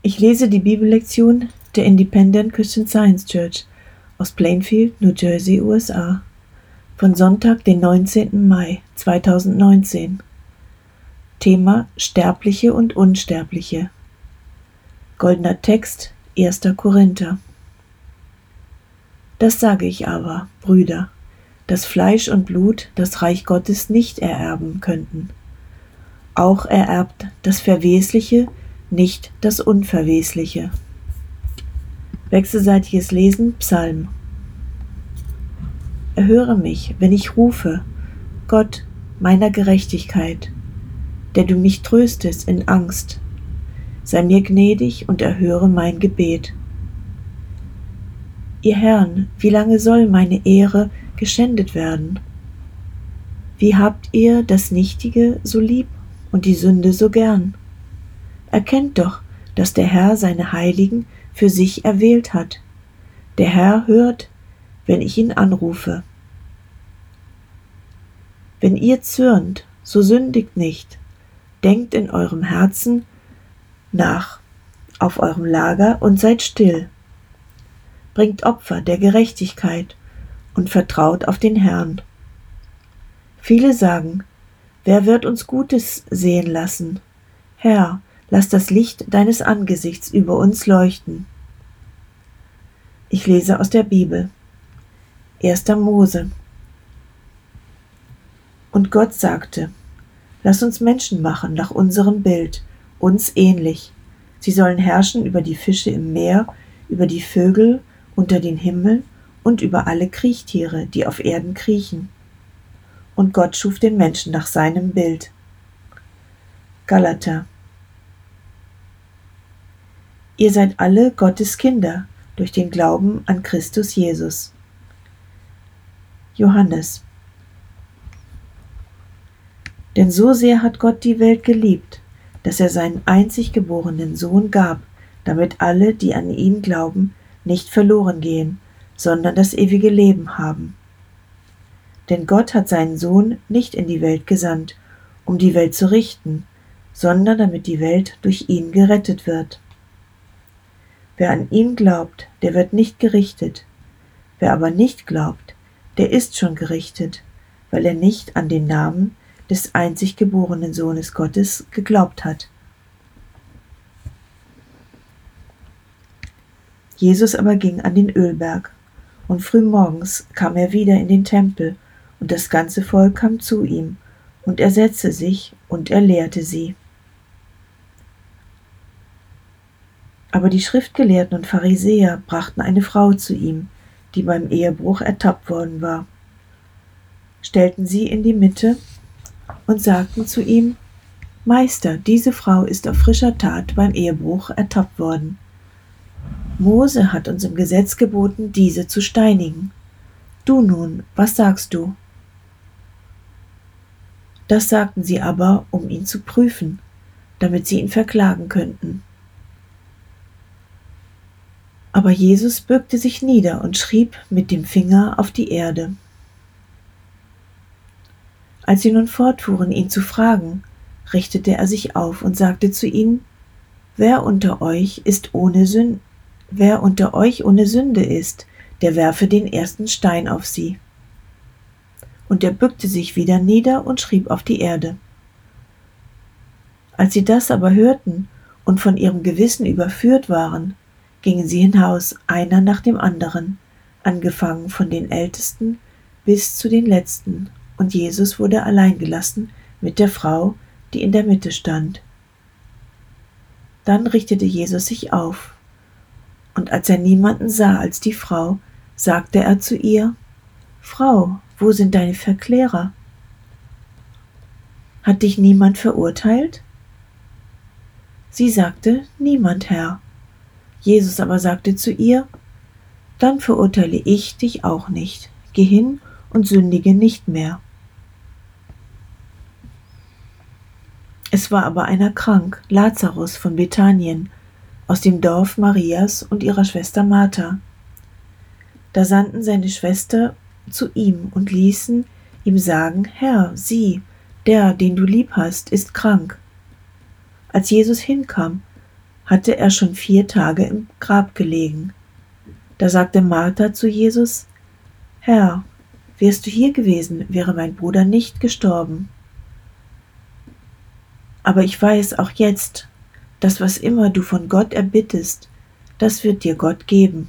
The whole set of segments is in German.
Ich lese die Bibellektion der Independent Christian Science Church aus Plainfield, New Jersey, USA, von Sonntag, den 19. Mai 2019. Thema Sterbliche und Unsterbliche. Goldener Text, 1. Korinther. Das sage ich aber, Brüder, dass Fleisch und Blut das Reich Gottes nicht ererben könnten. Auch ererbt das Verwesliche nicht das Unverwesliche. Wechselseitiges Lesen, Psalm. Erhöre mich, wenn ich rufe, Gott meiner Gerechtigkeit, der du mich tröstest in Angst. Sei mir gnädig und erhöre mein Gebet. Ihr Herrn, wie lange soll meine Ehre geschändet werden? Wie habt ihr das Nichtige so lieb und die Sünde so gern? Erkennt doch, dass der Herr seine Heiligen für sich erwählt hat. Der Herr hört, wenn ich ihn anrufe. Wenn ihr zürnt, so sündigt nicht. Denkt in eurem Herzen nach auf eurem Lager und seid still. Bringt Opfer der Gerechtigkeit und vertraut auf den Herrn. Viele sagen, wer wird uns Gutes sehen lassen? Herr, lass das Licht deines Angesichts über uns leuchten. Ich lese aus der Bibel. 1. Mose. Und Gott sagte, lass uns Menschen machen nach unserem Bild, uns ähnlich. Sie sollen herrschen über die Fische im Meer, über die Vögel unter den Himmel und über alle Kriechtiere, die auf Erden kriechen. Und Gott schuf den Menschen nach seinem Bild. Galater. Ihr seid alle Gottes Kinder durch den Glauben an Christus Jesus. Johannes. Denn so sehr hat Gott die Welt geliebt, dass er seinen einzig geborenen Sohn gab, damit alle, die an ihn glauben, nicht verloren gehen, sondern das ewige Leben haben. Denn Gott hat seinen Sohn nicht in die Welt gesandt, um die Welt zu richten, sondern damit die Welt durch ihn gerettet wird. Wer an ihn glaubt, der wird nicht gerichtet. Wer aber nicht glaubt, der ist schon gerichtet, weil er nicht an den Namen des einzig geborenen Sohnes Gottes geglaubt hat. Jesus aber ging an den Ölberg, und frühmorgens kam er wieder in den Tempel, und das ganze Volk kam zu ihm, und er setzte sich, und er lehrte sie. Aber die Schriftgelehrten und Pharisäer brachten eine Frau zu ihm, die beim Ehebruch ertappt worden war, stellten sie in die Mitte und sagten zu ihm, Meister, diese Frau ist auf frischer Tat beim Ehebruch ertappt worden. Mose hat uns im Gesetz geboten, diese zu steinigen. Du nun, was sagst du? Das sagten sie aber, um ihn zu prüfen, damit sie ihn verklagen könnten. Aber Jesus bückte sich nieder und schrieb mit dem Finger auf die Erde. Als sie nun fortfuhren, ihn zu fragen, richtete er sich auf und sagte zu ihnen, Wer unter euch ohne Sünde ist, der werfe den ersten Stein auf sie. Und er bückte sich wieder nieder und schrieb auf die Erde. Als sie das aber hörten und von ihrem Gewissen überführt waren, gingen sie hinaus, einer nach dem anderen, angefangen von den Ältesten bis zu den Letzten, und Jesus wurde allein gelassen mit der Frau, die in der Mitte stand. Dann richtete Jesus sich auf, und als er niemanden sah als die Frau, sagte er zu ihr, Frau, wo sind deine Verklärer? Hat dich niemand verurteilt? Sie sagte, niemand, Herr. Jesus aber sagte zu ihr, dann verurteile ich dich auch nicht. Geh hin und sündige nicht mehr. Es war aber einer krank, Lazarus von Bethanien, aus dem Dorf Marias und ihrer Schwester Martha. Da sandten seine Schwester zu ihm und ließen ihm sagen, Herr, sieh, der, den du lieb hast, ist krank. Als Jesus hinkam, hatte er schon 4 Tage im Grab gelegen. Da sagte Martha zu Jesus: Herr, wärst du hier gewesen, wäre mein Bruder nicht gestorben. Aber ich weiß auch jetzt, dass was immer du von Gott erbittest, das wird dir Gott geben.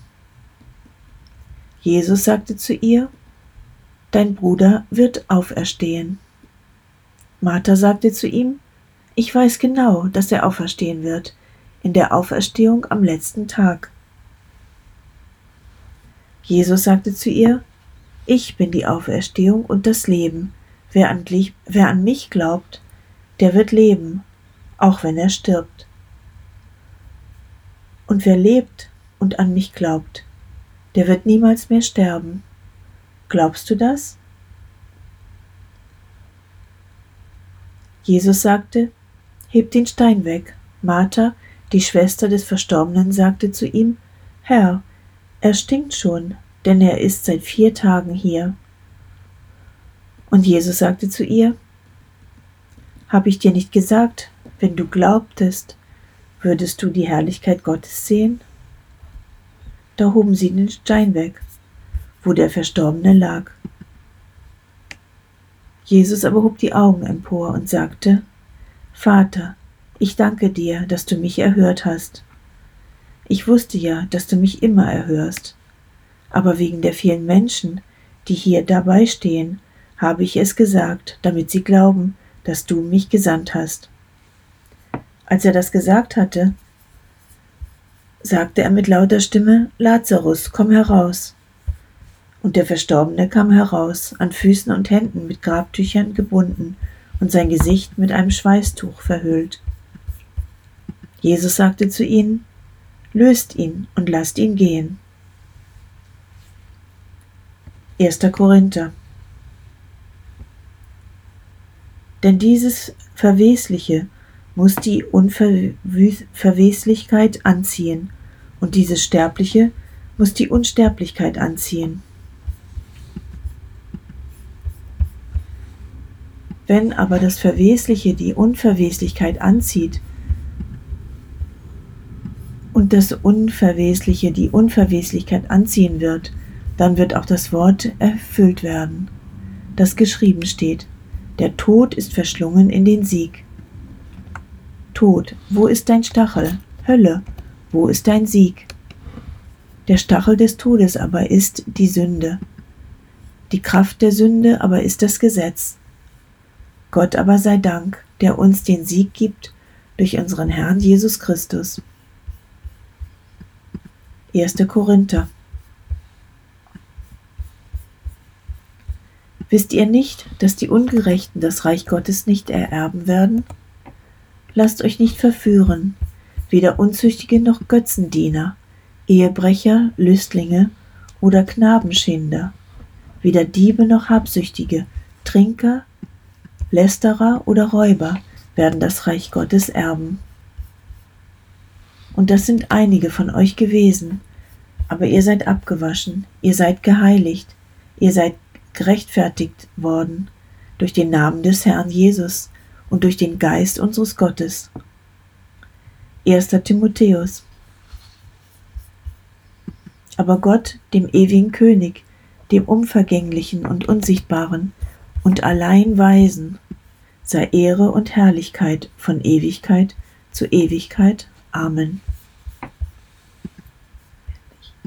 Jesus sagte zu ihr: Dein Bruder wird auferstehen. Martha sagte zu ihm: Ich weiß genau, dass er auferstehen wird, in der Auferstehung am letzten Tag. Jesus sagte zu ihr: Ich bin die Auferstehung und das Leben. Wer an mich glaubt, der wird leben, auch wenn er stirbt. Und wer lebt und an mich glaubt, der wird niemals mehr sterben. Glaubst du das? Jesus sagte: Heb den Stein weg. Martha, die Schwester des Verstorbenen, sagte zu ihm: Herr, er stinkt schon, denn er ist seit 4 Tagen hier. Und Jesus sagte zu ihr: Habe ich dir nicht gesagt, wenn du glaubtest, würdest du die Herrlichkeit Gottes sehen? Da hoben sie den Stein weg, wo der Verstorbene lag. Jesus aber hob die Augen empor und sagte: Vater, ich danke dir, dass du mich erhört hast. Ich wusste ja, dass du mich immer erhörst, aber wegen der vielen Menschen, die hier dabei stehen, habe ich es gesagt, damit sie glauben, dass du mich gesandt hast. Als er das gesagt hatte, sagte er mit lauter Stimme: Lazarus, komm heraus. Und der Verstorbene kam heraus, an Füßen und Händen mit Grabtüchern gebunden und sein Gesicht mit einem Schweißtuch verhüllt. Jesus sagte zu ihnen: Löst ihn und lasst ihn gehen. 1. Korinther. Denn dieses Verwesliche muss die Unverweslichkeit anziehen, und dieses Sterbliche muss die Unsterblichkeit anziehen. Wenn aber das Verwesliche die Unverweslichkeit anzieht und das Unverwesliche die Unverweslichkeit anziehen wird, dann wird auch das Wort erfüllt werden, das geschrieben steht: Der Tod ist verschlungen in den Sieg. Tod, wo ist dein Stachel? Hölle, wo ist dein Sieg? Der Stachel des Todes aber ist die Sünde. Die Kraft der Sünde aber ist das Gesetz. Gott aber sei Dank, der uns den Sieg gibt durch unseren Herrn Jesus Christus. 1. Korinther. Wisst ihr nicht, dass die Ungerechten das Reich Gottes nicht ererben werden? Lasst euch nicht verführen, weder Unzüchtige noch Götzendiener, Ehebrecher, Lüstlinge oder Knabenschinder, weder Diebe noch Habsüchtige, Trinker, Lästerer oder Räuber werden das Reich Gottes erben. Und das sind einige von euch gewesen, aber ihr seid abgewaschen, ihr seid geheiligt, ihr seid gerechtfertigt worden durch den Namen des Herrn Jesus und durch den Geist unseres Gottes. 1. Timotheus. Aber Gott, dem ewigen König, dem Unvergänglichen und Unsichtbaren und allein Weisen, sei Ehre und Herrlichkeit von Ewigkeit zu Ewigkeit. Amen.